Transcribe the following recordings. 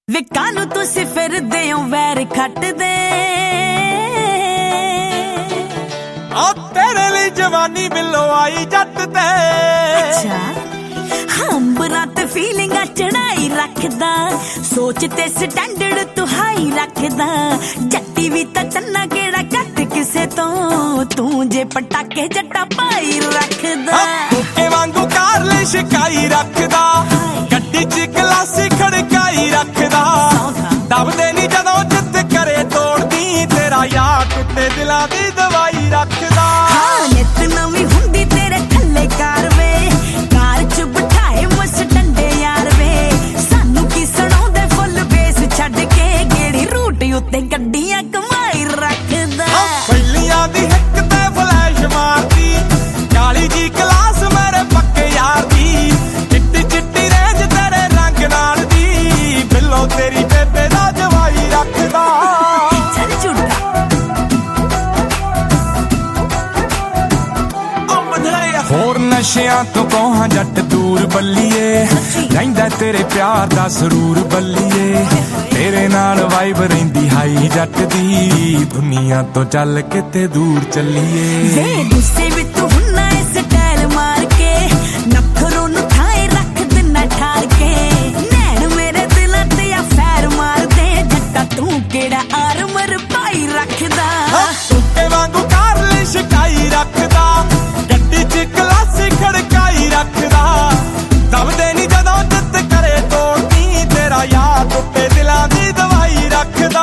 ਵੇ ਕਾਨੂੰ ਤੁਸੀਂ ਫਿਰਦੇ ਹੋ ਵੈਰ ਖੱਟਦੇ ਆ ਤੇਰੇ ਲਈ ਜਵਾਨੀ ਬਿੱਲੋ ਆਈ ਜੱਟ ਤੇ ਅੱਛਾ ਹੰਬਰਾਂ ਤੇ ਫੀਲਿੰਗਾਂ ਚੜਾਈ ਰੱਖਦਾ ਸੋਚ ਤੇ ਸਟੈਂਡਰਡ ਤੂੰ ਹਾਈ ਰੱਖਦਾ ਜੱਟੀ ਵੀ ਤਾਂ ਚੰਨਾ ਕਿਹੜਾ ਘੱਟ ਕਿਸੇ ਤੋਂ ਤੂੰ ਜੇ ਪਟਾਕੇ ਜੱਟਾ ਪਾਈ ਰੱਖਦਾ ਕੋਕੇ ਵਾਂਗੂ ਕਾਰ ਲਈ ਸ਼ਿਕਾਈ ਰੱਖਦਾ ਗੱਡੀ 'ਚ ਕਲਾਸੀ ਖੜਕਾਈ ਰੱਖਦਾ ਦਬਦੇ ਨਹੀਂ ਜਦੋਂ ਜਿੱਤ ਕਰੇ ਤੋੜਦੀ ਤੇਰਾ ਯਾਰ ਟੁੱਟੇ ਦਿਲਾਂ ਦੀ ਦਵਾਈ ਰੱਖਦਾ ਨਿਤ ਨਵੀਂ ਹੁੰਦੀ ਤੇਰੇ ਥੱਲੇ ਕਾਰ ਵੇ ਕਾਰ 'ਚ ਬਿਠਾਏ ਮਸ ਡੰਡੇ ਯਾਰ ਵੇ ਸਾਨੂੰ ਕੀ ਸੁਣਾਉਂਦੇ ਫੁੱਲ ਬੇਸ ਛੱਡ ਕੇ ਗੇੜੀ ਰੂਟ ਉੱਤੇ ਗੱਡੀਆਂ ਕਮਾਈ ਰੱਖਦਾ ਪਹਿਲੀਆਂ ਦੀ ਹਿੱਕ ਤੇ ਫਲੈਸ਼ ਮਾਰਦੀ ਕਾਲੀ ਜੀ ਕਲਾਸ ਮੇਰੇ ਪੱਕੇ ਯਾਰ ਦੀ ਚਿੱਟੀ ਚਿੱਟੀ ਰੇਂਜ ਤੇਰੇ ਰੰਗ ਨਾਲ ਦੀ ਬਿੱਲੋ ਤੇਰੀ ਬੇਬੇ ਦਾ ਜਵਾਈ ਰੱਖਦਾ ਚੱਲ ਝੂਠਾ ਹੋਰ ਨਸ਼ਿਆਂ ਤੋਂ ਕੋਹਾਂ ਜੱਟ ਦੂਰ ਬੱਲੀਏ ਰਹਿੰਦਾ ਤੇਰੇ ਪਿਆਰ ਦਾ ਸਰੂਰ ਬੱਲੀਏ ਤੇਰੇ ਨਾਲ ਵਾਈਬ ਰਹਿੰਦੀ ਹਾਈ ਜੱਟ ਦੀ ਦੁਨੀਆ ਤੋਂ ਚੱਲ ਕਿਤੇ ਦੂਰ ਚੱਲੀਏ ਵੇ ਗੁੱਸੇ ਵਿੱਚ ਤੂੰ ਹੁੰਨਾ ਏ ਸਟਾਈਲ ਮਾਰ ਕੇ ਨਖਰੋਂ ਨੂੰ ਥਾਏ ਰੱਖ ਦਿਨਾ ਠਾਰ ਕੇ ਨੈਣ ਮੇਰੇ ਦਿਲਾਂ ਤੇ ਆ ਫੈਰ ਮਾਰਦੇ ਜੱਟਾ ਤੂੰ ਕਿਹੜਾ ਆਰਮਰ ਪਾਈ ਰੱਖਦਾ ਟੁੱਟੇ ਵਾਂਗੂ ਕਾਰ ਲਈ ਸ਼ਿਕਾਈ ਰੱਖਦਾ ਗੱਡੀ 'ਚ ਕਲਾਸੀ ਖੜਕਾਈ ਰੱਖਦਾ ਦਬਦੇ ਨਹੀਂ ਜਦੋਂ ਜਿੱਤ ਕਰੇ ਤੋੜਦੀ ਤੇਰਾ ਯਾਰ ਟੁੱਟੇ ਦਿਲਾਂ ਦੀ ਦਵਾਈ ਰੱਖਦਾ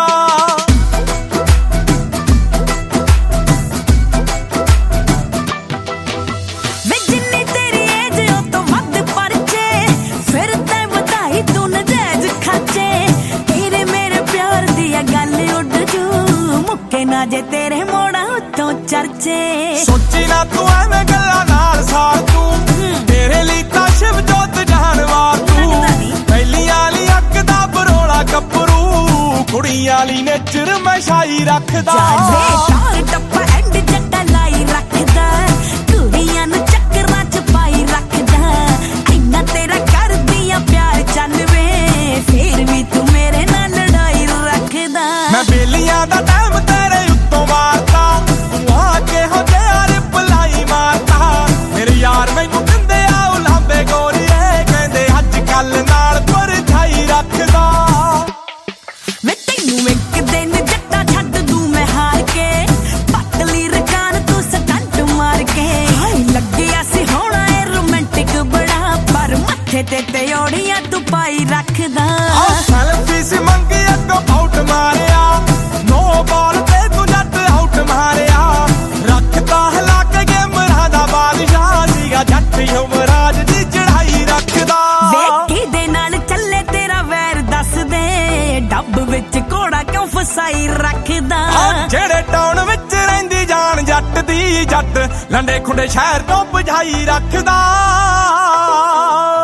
ਵੇ ਜਿੰਨੀ ਤੇਰੀ ਏਜ ਉਹ ਤੋਂ ਵੱਧ ਪਰਚੇ ਫਿਰ ਤੈਂ ਵਧਾਈ ਤੂੰ ਨਜਾਇਜ਼ ਖਰਚੇ ਤੇਰੇ ਮੇਰੇ ਪਿਆਰ ਦੀ ਆ ਗੱਲ ਉੱਡ ਜੂ ਮੁੱਕੇ ਨਾ ਜੇ ਤੇਰੇ ਮੋੜਾਂ ਉੱਤੋਂ ਚਰਚੇ ਸੋਚੀ ਨਾ ਤੂੰ ਐਵੇਂ ਗੱਲਾਂ ਨਾਲ ਸਾਰ ਤੂੰ ਤੇਰੇ ਲਈ ਤਾਂ ਸ਼ਿਵ ਜੋਤ ਜਹਾਨਵਾਰ ਤੂੰ ਪਹਿਲੀਆਂ ਲਈ ਅੱਗ ਦਾ ਬਰੋਲਾ ਗੱਭਰੂ ਕੁੜੀਆਂ ਲਈ ਨੇਚਰ ਮੈਂ ਛਾਈ ਰੱਖਦਾ ਟਾਰ ਟੱਪਾ ਐਂਡ ਜੱਟਾ ਲਾਈ ਰੱਖਦਾ ਕੁੜੀਆਂ ਨੂੰ ਚੱਕਰਾਂ 'ਚ ਪਾਈ ਰੱਖਦਾ ਇੰਨਾ ਤੇਰਾ ਕਰਦੀਆਂ ਪਿਆਰ ਚੱਲ ਵੇ ਫੇਰ ਵੀ ਤੂੰ ਮੇਰੇ ਨਾਲ ਲੜਾਈ ਰੱਖਦਾ ਮੈਂ ਬੇਲੀਆਂ ਦਾ ਟਾਈਮ ਤੇਰੇ ਉੱਤੋਂ ਮਾਰਦਾ ਤੂੰ ਆ ਕੇ ਹੋ ਜਿਆ ਰਿਪਲਾਈ ਮਾਰਦਾ ਮੇਰੇ ਯਾਰ ਮੈਨੂੰ ਕਹਿੰਦੇ ਆ ਉਲਾਂਬੇ ਗੋਰੀਏ ਕਹਿੰਦੇ ਅੱਜ ਕੱਲ ਨਾਲ ਪਰਛਾਈ ਰੱਖਦਾ ਵੇ ਤੈਨੂੰ ਇੱਕ ਦਿਨ ਜੱਟਾ ਛੱਡ ਦੂੰ ਮੈਂ ਹਾਰ ਕੇ ਪਤਲੀ ਰਕਾਨ ਤੂੰ ਸਟੰਟ ਮਾਰ ਕੇ ਹਾਏ ਲੱਗਿਆ ਸੀ ਹੋਣਾ ਏ ਰੋਮਾਂਟਿਕ ਬੜਾ ਪਰ ਮੱਥੇ ਤੇ ਤਿਉੜੀਆਂ ਤੂੰ ਪਾਈ ਰੱਖਦਾ ਸੈਲਫੀ ਸੀ ਮੰਗੀ ਅੱਗੋਂ ਆਊਟ ਮਾਰਿਆ ਨੋ ਬਾਲ ਤੇ ਤੂੰ ਜੱਟ ਆਊਟ ਮਾਰਿਆ ਰੱਖਦਾ ਹਲਾ ਕੇ ਗੇਮਰਾਂ ਦਾ ਬਾਦਸ਼ਾਹ ਸੀਗਾ ਜੱਟ ਯੁਵਰਾਜ ਦੀ ਚੜਾਈ ਰੱਖਦਾ ਵੇਖੀ ਦੇ ਨਾਲ ਚੱਲੇ ਤੇਰਾ ਵੈਰ ਦੱਸ ਦੇ ਡੱਬ ਵਿੱਚ ਘੋੜਾ ਕਿਉਂ ਫਸਾਈ ਰੱਖਦਾ ਜਿਹੜੇ ਟਾਊਨ ਵਿੱਚ ਰਹਿੰਦੀ ਜਾਨ ਜੱਟ ਦੀ ਜੱਟ ਲੰਡੇ ਖੁੰਡੇ ਸ਼ਹਿਰ ਤੋਂ ਬੁਝਾਈ ਰੱਖਦਾ